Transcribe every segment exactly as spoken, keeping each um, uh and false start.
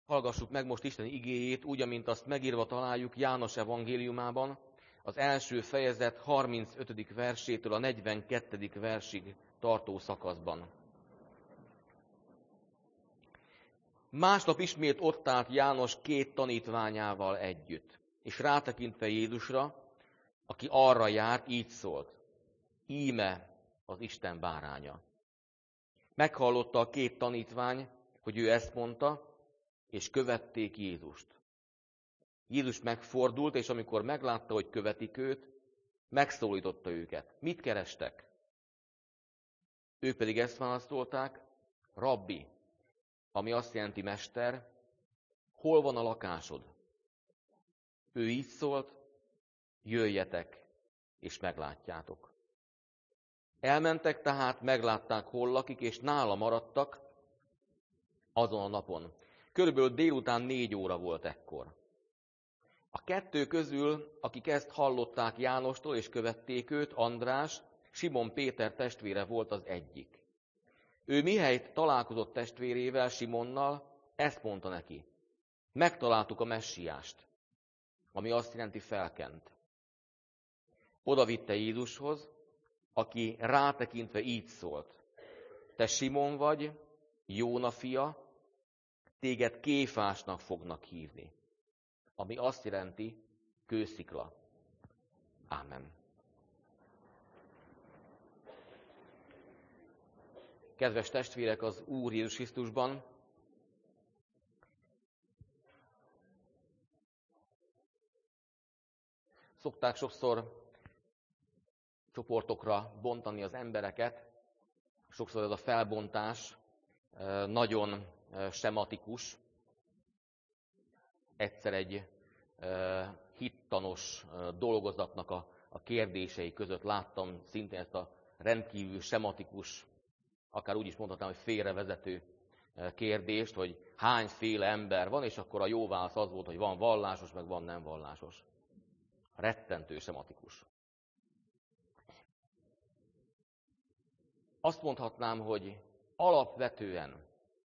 Hallgassuk meg most Isten igéjét, úgy, amint azt megírva találjuk János evangéliumában, az első fejezet harmincötödik versétől a negyvenkettedik versig tartó szakaszban. Másnap ismét ott állt János két tanítványával együtt, és rátekintve Jézusra, aki arra járt, így szólt: íme az Isten báránya. Meghallotta a két tanítvány, hogy ő ezt mondta, és követték Jézust. Jézus megfordult, és amikor meglátta, hogy követik őt, megszólította őket. Mit kerestek? Ők pedig ezt válaszolták: Rabbi, ami azt jelenti mester, hol van a lakásod? Ő így szólt: jöjjetek, és meglátjátok. Elmentek tehát, meglátták, hol lakik, és nála maradtak azon a napon. Körülbelül délután négy óra volt ekkor. A kettő közül, akik ezt hallották Jánostól és követték őt, András, Simon Péter testvére volt az egyik. Ő mihelyt találkozott testvérével, Simonnal, ezt mondta neki: megtaláltuk a messiást, ami azt jelenti felkent. Oda vitte Jézushoz, aki rátekintve így szólt: te Simon vagy, Jóna fia, téged Kéfásnak fognak hívni, ami azt jelenti kőszikla. Ámen. Kedves testvérek az Úr Jézus Krisztusban, szokták sokszor csoportokra bontani az embereket, sokszor ez a felbontás nagyon sematikus. Egyszer egy hittanos dolgozatnak a, a kérdései között láttam szintén ezt a rendkívül sematikus, akár úgy is mondhatnám, hogy félrevezető kérdést, hogy hányféle ember van, és akkor a jó válasz az volt, hogy van vallásos, meg van nem vallásos. Rettentő sematikus. Azt mondhatnám, hogy alapvetően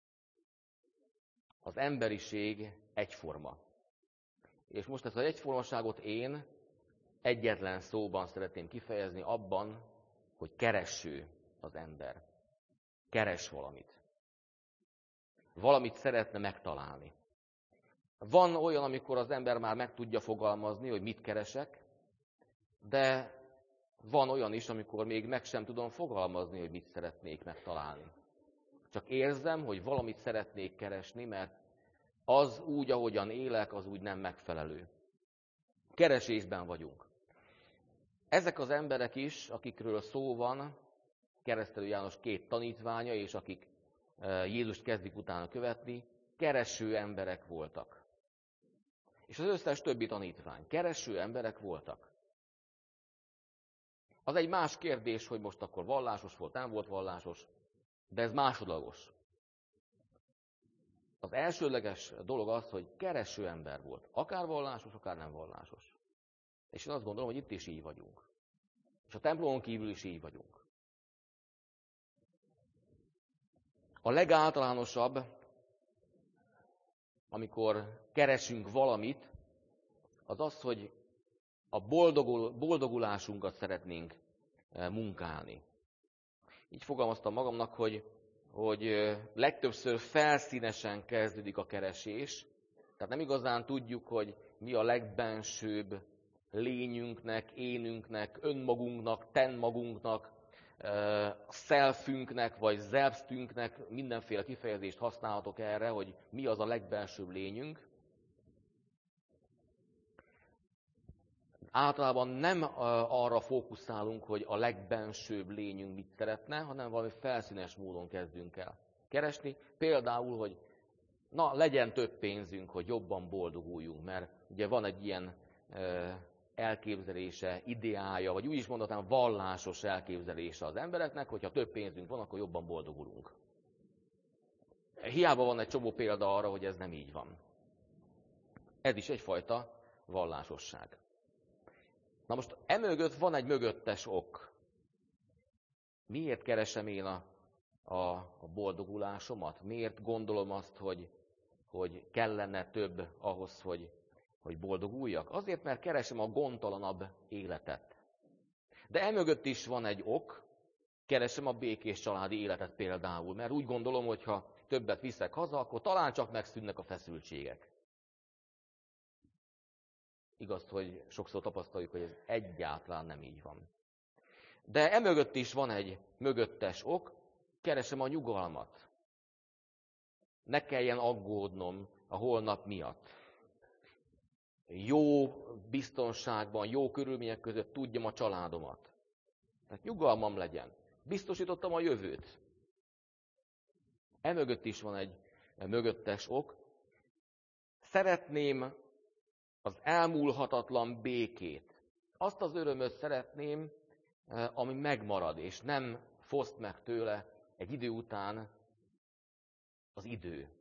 az emberiség egyforma. És most ezt az egyformaságot én egyetlen szóban szeretném kifejezni, abban, hogy kereső az ember. Keres valamit. Valamit szeretne megtalálni. Van olyan, amikor az ember már meg tudja fogalmazni, hogy mit keresek, de van olyan is, amikor még meg sem tudom fogalmazni, hogy mit szeretnék megtalálni. Csak érzem, hogy valamit szeretnék keresni, mert az úgy, ahogyan élek, az úgy nem megfelelő. Keresésben vagyunk. Ezek az emberek is, akikről szó van, Keresztelő János két tanítványa, és akik Jézust kezdik utána követni, kereső emberek voltak. És az összes többi tanítvány kereső emberek voltak. Az egy más kérdés, hogy most akkor vallásos volt, nem volt vallásos, de ez másodlagos. Az elsődleges dolog az, hogy kereső ember volt. Akár vallásos, akár nem vallásos. És én azt gondolom, hogy itt is így vagyunk. És a templomon kívül is így vagyunk. A legáltalánosabb, amikor keresünk valamit, az az, hogy a boldogul, boldogulásunkat szeretnénk munkálni. Így fogalmaztam magamnak, hogy, hogy legtöbbször felszínesen kezdődik a keresés, tehát nem igazán tudjuk, hogy mi a legbensőbb lényünknek, énünknek, önmagunknak, tenmagunknak, selfünknek, vagy selbstünknek, mindenféle kifejezést használhatok erre, hogy mi az a legbensőbb lényünk. Általában nem arra fókuszálunk, hogy a legbensőbb lényünk mit szeretne, hanem valami felszínes módon kezdünk el keresni. Például, hogy na, legyen több pénzünk, hogy jobban boldoguljunk, mert ugye van egy ilyen elképzelése, ideája, vagy úgy is mondhatnám, vallásos elképzelése az embereknek, hogyha több pénzünk van, akkor jobban boldogulunk. Hiába van egy csomó példa arra, hogy ez nem így van. Ez is egyfajta vallásosság. Na most emögött van egy mögöttes ok. Miért keresem én a, a, a boldogulásomat? Miért gondolom azt, hogy, hogy kellene több ahhoz, hogy, hogy boldoguljak? Azért, mert keresem a gondtalanabb életet. De emögött is van egy ok, keresem a békés családi életet például, mert úgy gondolom, hogy ha többet viszek haza, akkor talán csak megszűnnek a feszültségek. Igaz, hogy sokszor tapasztaljuk, hogy ez egyáltalán nem így van. De emögött is van egy mögöttes ok, keresem a nyugalmat. Ne kelljen aggódnom a holnap miatt. Jó biztonságban, jó körülmények között tudjam a családomat. Tehát nyugalmam legyen. Biztosítottam a jövőt. Emögött is van egy mögöttes ok. Szeretném az elmúlhatatlan békét. Azt az örömöt szeretném, ami megmarad, és nem foszt meg tőle egy idő után az idő.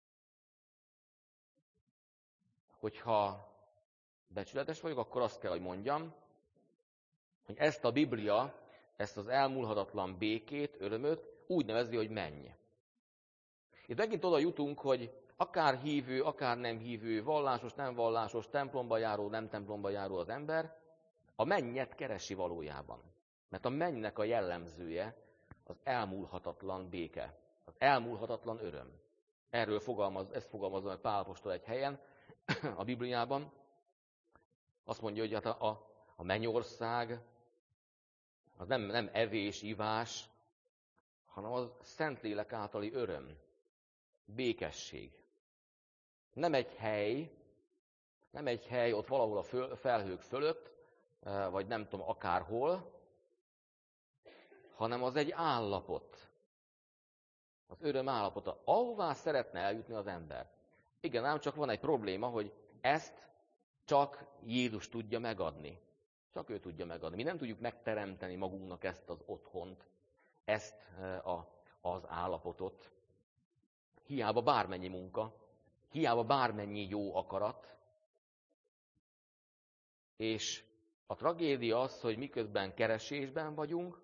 Hogyha becsületes vagyok, akkor azt kell, hogy mondjam, hogy ezt a Biblia, ezt az elmúlhatatlan békét, örömöt úgy nevezi, hogy menny. Itt megint oda jutunk, hogy akár hívő, akár nem hívő, vallásos, nem vallásos, templomba járó, nem templomba járó az ember, a mennyet keresi valójában. Mert a mennynek a jellemzője az elmúlhatatlan béke, az elmúlhatatlan öröm. Erről fogalmaz, ezt fogalmazza meg Pál apostol egy helyen a Bibliában. Azt mondja, hogy hát a, a, a mennyország az nem, nem evés, ivás, hanem az Szentlélek általi öröm, békesség. Nem egy hely, nem egy hely ott valahol a föl, felhők fölött, vagy nem tudom akárhol, hanem az egy állapot. Az öröm állapota. Ahová szeretne eljutni az ember. Igen, ám csak van egy probléma, hogy ezt csak Jézus tudja megadni. Csak ő tudja megadni. Mi nem tudjuk megteremteni magunknak ezt az otthont, ezt a, az állapotot. Hiába bármennyi munka, hiába bármennyi jó akarat. És a tragédia az, hogy miközben keresésben vagyunk,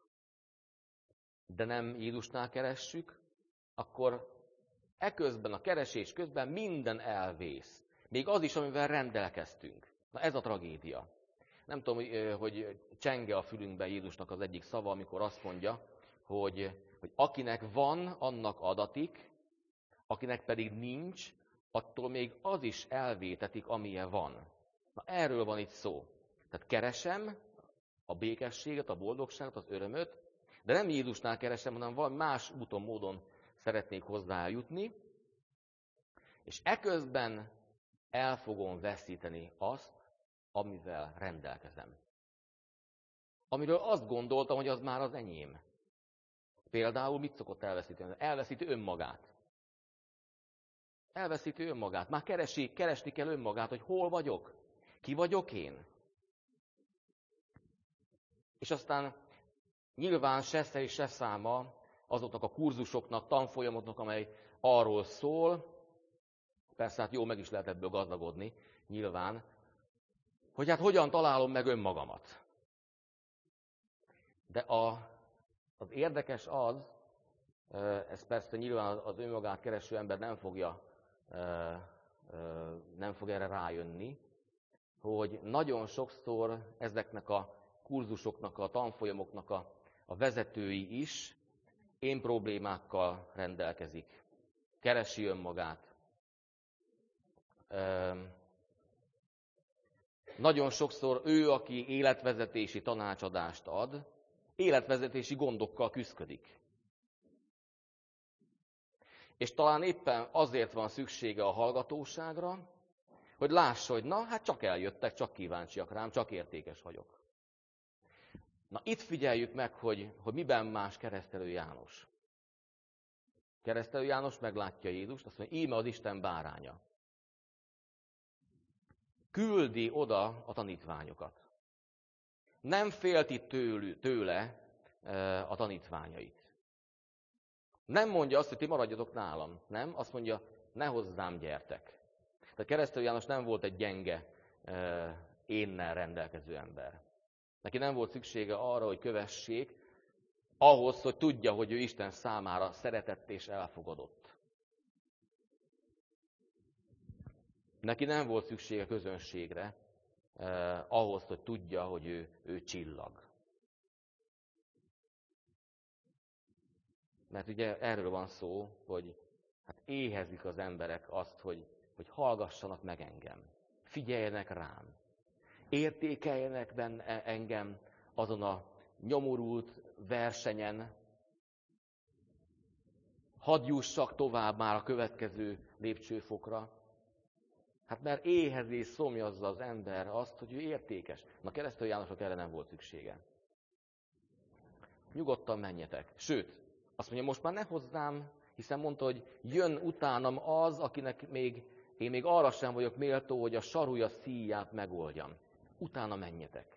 de nem Jézusnál keressük, akkor eközben, a keresés közben minden elvész. Még az is, amivel rendelkeztünk. Na ez a tragédia. Nem tudom, hogy csenge a fülünkben Jézusnak az egyik szava, amikor azt mondja, hogy, hogy akinek van, annak adatik, akinek pedig nincs, attól még az is elvétetik, amilyen van. Na erről van itt szó. Tehát keresem a békességet, a boldogságot, az örömöt, de nem Jézusnál keresem, hanem valami más úton, módon szeretnék hozzá eljutni, és eközben el fogom veszíteni azt, amivel rendelkezem. Amiről azt gondoltam, hogy az már az enyém. Például mit szokott elveszíteni? Elveszíti önmagát. Elveszíti önmagát. Már keresi, keresni kell önmagát, hogy hol vagyok, ki vagyok én. És aztán nyilván se szeri, se száma azoknak a kurzusoknak, tanfolyamoknak, amely arról szól, persze hát jó, meg is lehet ebből gazdagodni, nyilván, hogy hát hogyan találom meg önmagamat. De a, az érdekes az, ez persze nyilván az önmagát kereső ember nem fogja, nem fog erre rájönni, hogy nagyon sokszor ezeknek a kurzusoknak, a tanfolyamoknak a, a vezetői is én problémákkal rendelkezik. Keresi önmagát. Nagyon sokszor ő, aki életvezetési tanácsadást ad, életvezetési gondokkal küszködik. És talán éppen azért van szüksége a hallgatóságra, hogy lássa, hogy na, hát csak eljöttek, csak kíváncsiak rám, csak értékes vagyok. Na itt figyeljük meg, hogy, hogy miben más Keresztelő János. Keresztelő János meglátja Jézust, azt mondja, íme az Isten báránya. Küldi oda a tanítványokat. Nem félti tőlü, tőle a tanítványait. Nem mondja azt, hogy ti maradjatok nálam. Nem, azt mondja, ne hozzám gyertek. Tehát Keresztelő János nem volt egy gyenge, énnel rendelkező ember. Neki nem volt szüksége arra, hogy kövessék, ahhoz, hogy tudja, hogy ő Isten számára szeretett és elfogadott. Neki nem volt szüksége közönségre, eh, ahhoz, hogy tudja, hogy ő, ő csillag. Mert ugye erről van szó, hogy hát éhezik az emberek azt, hogy, hogy hallgassanak meg engem, figyeljenek rám, értékeljenek benne engem azon a nyomorult versenyen, hadd jussak tovább már a következő lépcsőfokra. Hát mert éhezi és szomjazza az ember azt, hogy ő értékes. Na, Keresztelő Jánosnak erre nem volt szüksége. Nyugodtan menjetek. Sőt, azt mondja, most már ne hozzám, hiszen mondta, hogy jön utánam az, akinek még, én még arra sem vagyok méltó, hogy a sarúja szíját megoldjam. Utána menjetek.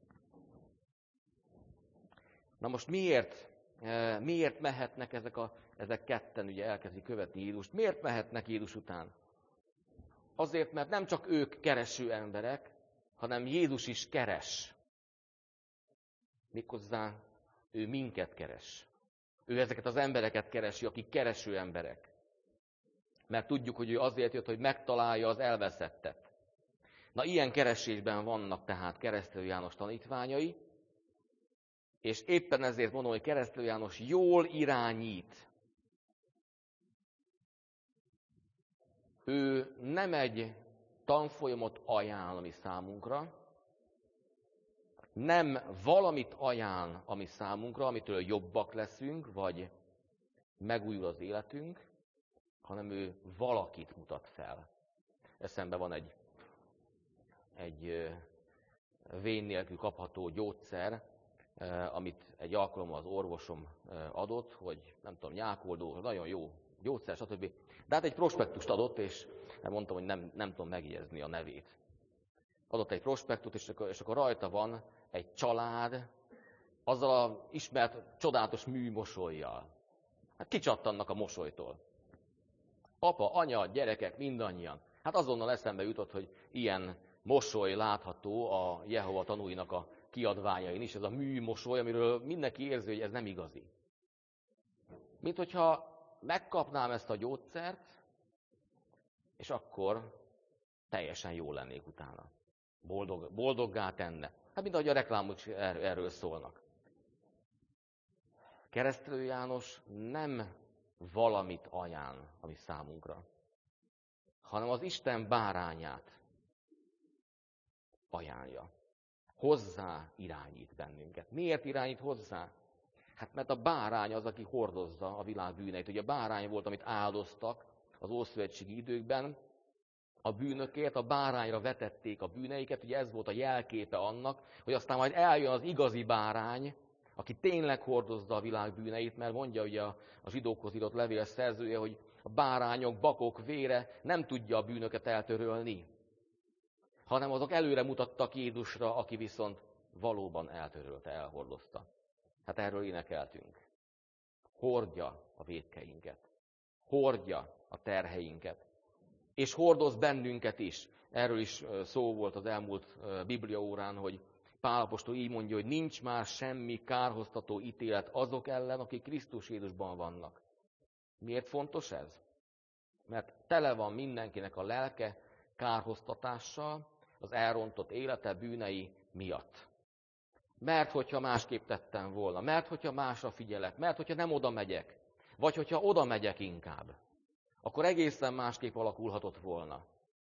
Na most miért, miért mehetnek ezek, a, ezek ketten, ugye elkezdik követni Jézust? Miért mehetnek Jézus után? Azért, mert nem csak ők kereső emberek, hanem Jézus is keres. Méghozzá ő minket keres. Ő ezeket az embereket keresi, akik kereső emberek. Mert tudjuk, hogy ő azért jött, hogy megtalálja az elveszettet. Na, ilyen keresésben vannak tehát Keresztelő János tanítványai, és éppen ezért mondom, hogy Keresztelő János jól irányít. Ő nem egy tanfolyamot ajánl, ami számunkra, nem valamit ajánl, ami számunkra, amitől jobbak leszünk, vagy megújul az életünk, hanem ő valakit mutat fel. Eszembe van egy, egy vén nélkül kapható gyógyszer, amit egy alkalommal az orvosom adott, hogy nem tudom, nyákoldó, nagyon jó gyógyszer, stb. De hát egy prospektust adott, és mondtam, hogy nem, nem tudom megjegyezni a nevét. Adott egy prospektust, és akkor, és akkor rajta van egy család, azzal az ismert csodálatos műmosollyal. Hát kicsattannak a mosolytól. Apa, anya, gyerekek, mindannyian. Hát azonnal eszembe jutott, hogy ilyen mosoly látható a Jehova tanúinak a kiadványain is, ez a műmosoly, amiről mindenki érzi, hogy ez nem igazi. Mint hogyha megkapnám ezt a gyógyszert, és akkor teljesen jól lennék utána. Boldog, boldoggá tenne. Hát mint ahogy a reklámok is erről szólnak. Keresztelő János nem valamit ajánl, ami számunkra, hanem az Isten bárányát ajánlja. Hozzá irányít bennünket. Miért irányít hozzá? Hát mert a bárány az, aki hordozza a világ bűneit. Ugye a bárány volt, amit áldoztak az ószövetségi időkben, a bűnökért, a bárányra vetették a bűneiket, ugye ez volt a jelképe annak, hogy aztán majd eljön az igazi bárány, aki tényleg hordozza a világ bűneit, mert mondja ugye a, a zsidókhoz írott levél szerzője, hogy a bárányok, bakok vére nem tudja a bűnöket eltörölni, hanem azok előre mutattak Jézusra, aki viszont valóban eltörölte, elhordozta. Hát erről énekeltünk. Hordja a vétkeinket, hordja a terheinket, és hordoz bennünket is. Erről is szó volt az elmúlt bibliaórán, hogy Pál apostol így mondja, hogy nincs már semmi kárhoztató ítélet azok ellen, akik Krisztus Jézusban vannak. Miért fontos ez? Mert tele van mindenkinek a lelke kárhoztatással, az elrontott élete bűnei miatt. Mert hogyha másképp tettem volna, mert hogyha másra figyelek, mert hogyha nem oda megyek, vagy hogyha oda megyek inkább, akkor egészen másképp alakulhatott volna.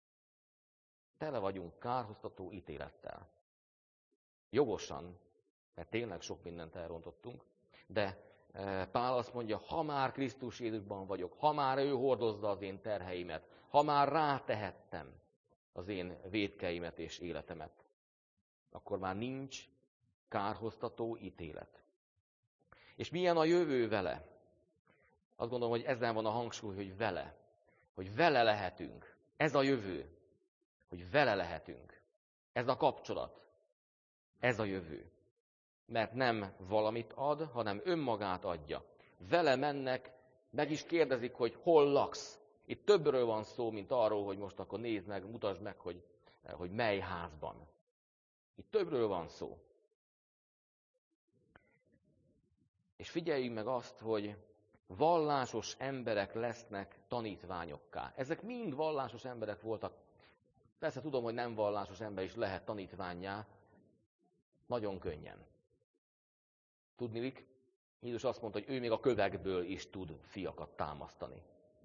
Tele vagyunk kárhoztató ítélettel. Jogosan, mert tényleg sok mindent elrontottunk, de Pál azt mondja, ha már Krisztus Jézusban vagyok, ha már ő hordozza az én terheimet, ha már rátehettem az én vétkeimet és életemet, akkor már nincs kárhoztató ítélet. És milyen a jövő vele? Azt gondolom, hogy ezen van a hangsúly, hogy vele. Hogy vele lehetünk. Ez a jövő. Hogy vele lehetünk. Ez a kapcsolat. Ez a jövő. Mert nem valamit ad, hanem önmagát adja. Vele mennek, meg is kérdezik, hogy hol laksz. Itt többről van szó, mint arról, hogy most akkor nézd meg, mutasd meg, hogy, hogy mely házban. Itt többről van szó. És figyeljünk meg azt, hogy vallásos emberek lesznek tanítványokká. Ezek mind vallásos emberek voltak. Persze tudom, hogy nem vallásos ember is lehet tanítvánnyá, nagyon könnyen. Tudniillik, Jézus azt mondta, hogy ő még a kövekből is tud fiakat támasztani.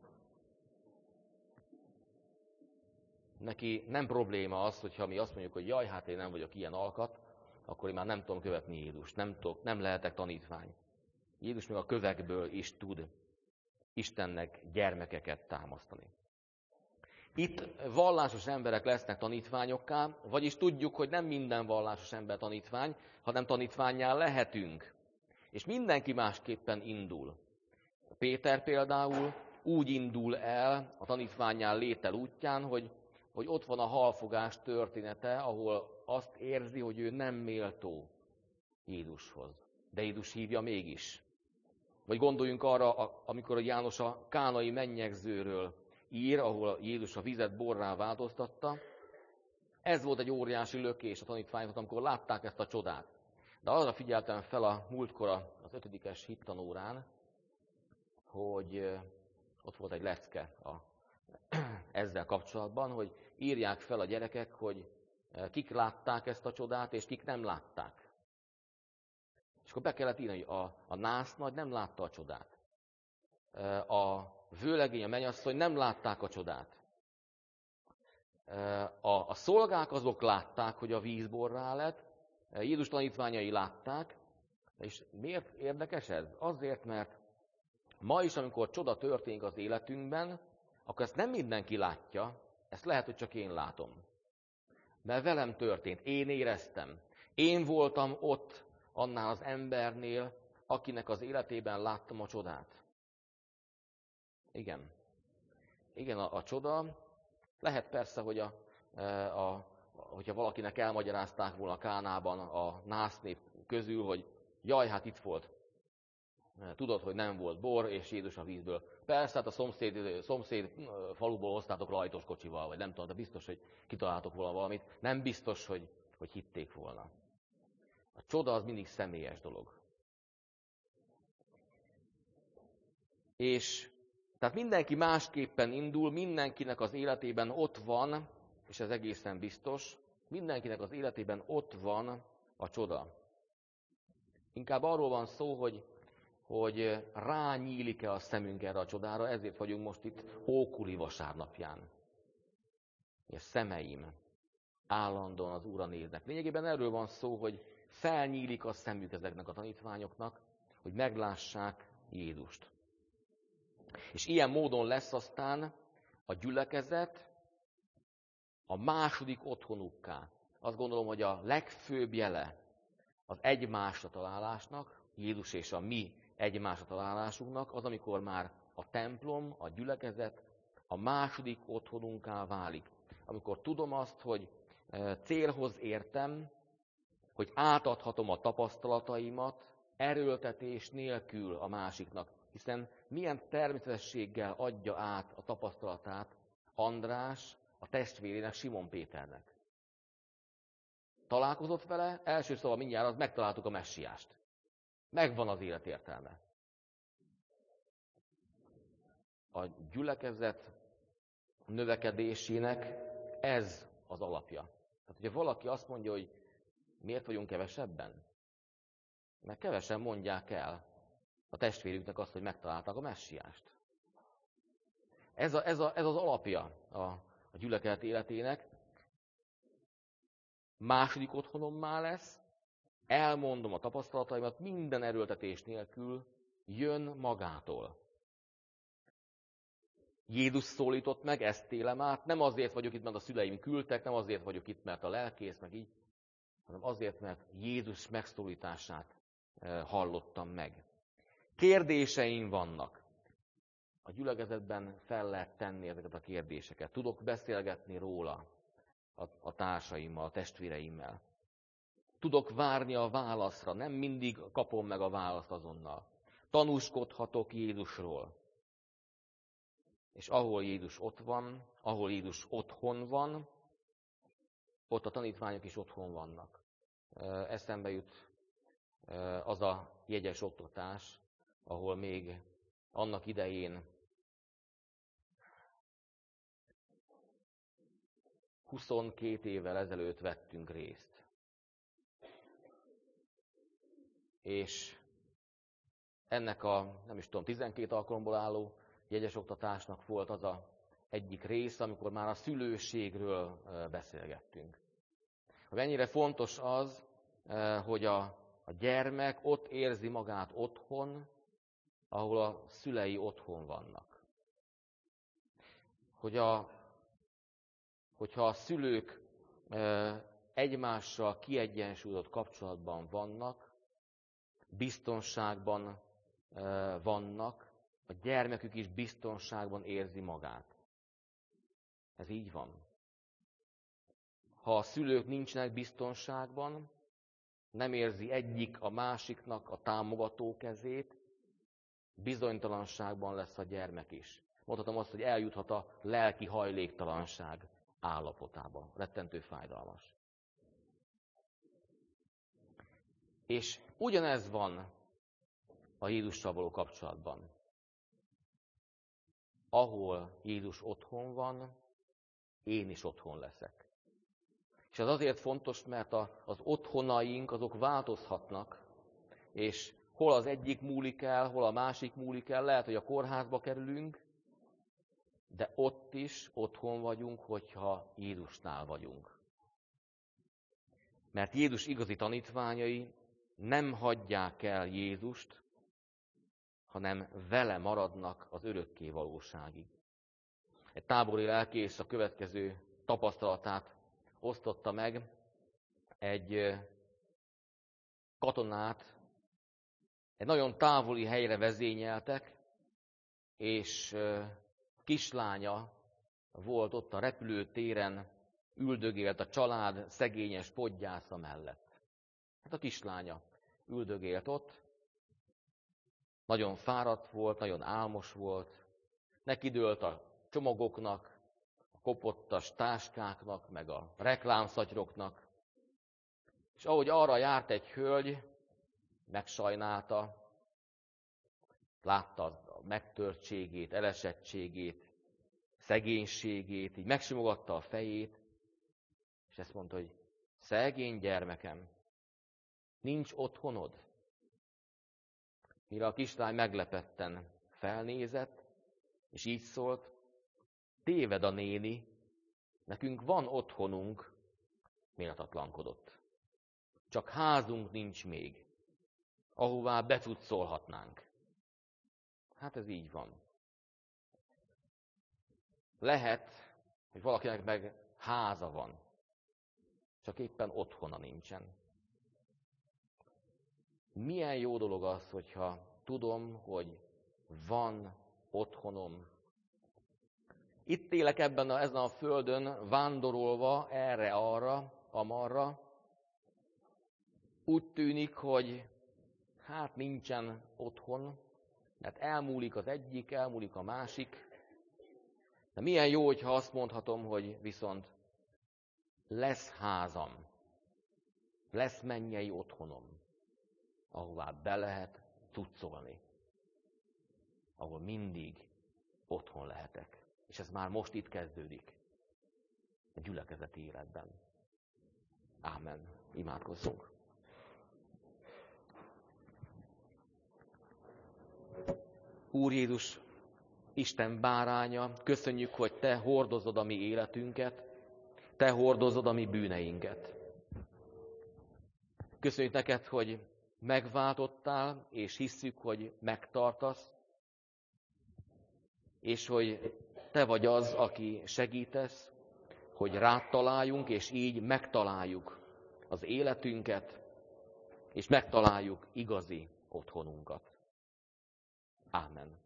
Neki nem probléma az, hogyha mi azt mondjuk, hogy jaj, hát én nem vagyok ilyen alkat, akkor én már nem tudom követni Jézust, nem, tudok, nem lehetek tanítvány. Jézus még a kövekből is tud Istennek gyermekeket támasztani. Itt vallásos emberek lesznek tanítványokká, vagyis tudjuk, hogy nem minden vallásos ember tanítvány, hanem tanítvánnyá lehetünk. És mindenki másképpen indul. Péter például úgy indul el a tanítvánnyá létel útján, hogy, hogy ott van a halfogás története, ahol azt érzi, hogy ő nem méltó Jézushoz. De Jézus hívja mégis. Vagy gondoljunk arra, amikor a János a kánai mennyegzőről ír, ahol Jézus a vizet borrá változtatta. Ez volt egy óriási lökés a tanítványoknak, amikor látták ezt a csodát. De arra figyeltem fel a múltkor az ötödikes hittanórán, hogy ott volt egy lecke a, ezzel kapcsolatban, hogy írják fel a gyerekek, hogy kik látták ezt a csodát, és kik nem látták. És akkor be kellett írni, hogy a, a násznagy nem látta a csodát. A vőlegény, a mennyasszony nem látták a csodát. A, a szolgák azok látták, hogy a víz borrá lett, Jézus tanítványai látták, és miért érdekes ez? Azért, mert ma is, amikor csoda történik az életünkben, akkor ezt nem mindenki látja, ezt lehet, hogy csak én látom. Mert velem történt, én éreztem. Én voltam ott annál az embernél, akinek az életében láttam a csodát. Igen. Igen, a, a csoda. Lehet persze, hogy a, a, hogyha valakinek elmagyarázták volna Kánában a násznép közül, hogy jaj, hát itt volt. Tudod, hogy nem volt bor, és Jézus a vízből. Persze, hát a szomszéd, szomszéd faluból hoztátok rajtos kocsival, vagy nem tudom, de biztos, hogy kitaláltok volna valamit. Nem biztos, hogy, hogy hitték volna. A csoda az mindig személyes dolog. És tehát mindenki másképpen indul, mindenkinek az életében ott van, és ez egészen biztos, mindenkinek az életében ott van a csoda. Inkább arról van szó, hogy, hogy rányílik-e a szemünk erre a csodára, ezért vagyunk most itt ókuli vasárnapján. És szemeim állandóan az Úrra néznek. Lényegében erről van szó, hogy felnyílik a szemük ezeknek a tanítványoknak, hogy meglássák Jézust. És ilyen módon lesz aztán a gyülekezet a második otthonukká. Azt gondolom, hogy a legfőbb jele az egymásra találásnak, Jézus és a mi egymásra találásunknak, az, amikor már a templom, a gyülekezet a második otthonunká válik. Amikor tudom azt, hogy célhoz értem, hogy átadhatom a tapasztalataimat erőltetés nélkül a másiknak. Hiszen milyen természetességgel adja át a tapasztalatát András a testvérének, Simon Péternek. Találkozott vele, első szóval mindjárt az megtaláltuk a messiást. Megvan az élet értelme. A gyülekezet növekedésének ez az alapja. Tehát, hogyha valaki azt mondja, hogy miért vagyunk kevesebben? Mert kevesen mondják el a testvérüknek azt, hogy megtalálták a messiást. Ez, a, ez, a, ez az alapja a, a gyülekezet életének. Második otthonommá lesz, elmondom a tapasztalataimat minden erőltetés nélkül, jön magától. Jézus szólított meg, ezt élem át, nem azért vagyok itt, mert a szüleim küldtek, nem azért vagyok itt, mert a lelkész, meg így, hanem azért, mert Jézus megszólítását hallottam meg. Kérdéseim vannak. A gyülekezetben fel lehet tenni ezeket a kérdéseket. Tudok beszélgetni róla a, a társaimmal, a testvéreimmel. Tudok várni a válaszra, nem mindig kapom meg a választ azonnal. Tanúskodhatok Jézusról. És ahol Jézus ott van, ahol Jézus otthon van, ott a tanítványok is otthon vannak. Eszembe jut az a jegyes oktatás, ahol még annak idején huszonkét évvel ezelőtt vettünk részt. És ennek a, nem is tudom, tizenkét alkalomból álló jegyes oktatásnak volt az a egyik része, amikor már a szülőségről beszélgettünk. Mennyire fontos az, hogy a, a gyermek ott érzi magát otthon, ahol a szülei otthon vannak. Hogy a, hogyha a szülők egymással kiegyensúlyozott kapcsolatban vannak, biztonságban vannak, a gyermekük is biztonságban érzi magát. Ez így van. Ha a szülők nincsenek biztonságban, nem érzi egyik a másiknak a támogató kezét, bizonytalanságban lesz a gyermek is. Mondhatom azt, hogy eljuthat a lelki hajléktalanság állapotába. Rettentő fájdalmas. És ugyanez van a Jézussal való kapcsolatban. Ahol Jézus otthon van, én is otthon leszek. És ez azért fontos, mert a, az otthonaink azok változhatnak, és hol az egyik múlik el, hol a másik múlik el, lehet, hogy a kórházba kerülünk, de ott is otthon vagyunk, hogyha Jézusnál vagyunk. Mert Jézus igazi tanítványai nem hagyják el Jézust, hanem vele maradnak az örökké valóságig. Egy tábori lelkész a következő tapasztalatát osztotta meg. Egy katonát egy nagyon távoli helyre vezényeltek, és kislánya volt ott a repülőtéren, üldögélt a család szegényes podgyásza mellett. Hát a kislánya üldögélt ott, nagyon fáradt volt, nagyon álmos volt, nekidőlt a csomagoknak, a kopottas táskáknak, meg a reklámszatyroknak. És ahogy arra járt egy hölgy, megsajnálta, látta a megtörtségét, elesettségét, szegénységét, így megsimogatta a fejét, és ezt mondta, hogy szegény gyermekem, nincs otthonod? Mire a kislány meglepetten felnézett, és így szólt, téved a néni, nekünk van otthonunk, méltatlankodott. Csak házunk nincs még, ahová becuccolhatnánk. Hát ez így van. Lehet, hogy valakinek meg háza van, csak éppen otthona nincsen. Milyen jó dolog az, hogyha tudom, hogy van otthonom. Itt élek ebben a, ezen a földön, vándorolva erre-arra, amarra. Úgy tűnik, hogy hát nincsen otthon, mert elmúlik az egyik, elmúlik a másik. De milyen jó, hogyha azt mondhatom, hogy viszont lesz házam, lesz mennyei otthonom, ahová be lehet cuccolni, ahol mindig otthon lehetek. És ez már most itt kezdődik, a gyülekezeti életben. Ámen. Imádkozzunk. Úr Jézus, Isten báránya, köszönjük, hogy Te hordozod a mi életünket, Te hordozod a mi bűneinket. Köszönjük neked, hogy megváltottál, és hisszük, hogy megtartasz, és hogy Te vagy az, aki segítesz, hogy rád találjunk, és így megtaláljuk az életünket, és megtaláljuk igazi otthonunkat. Ámen.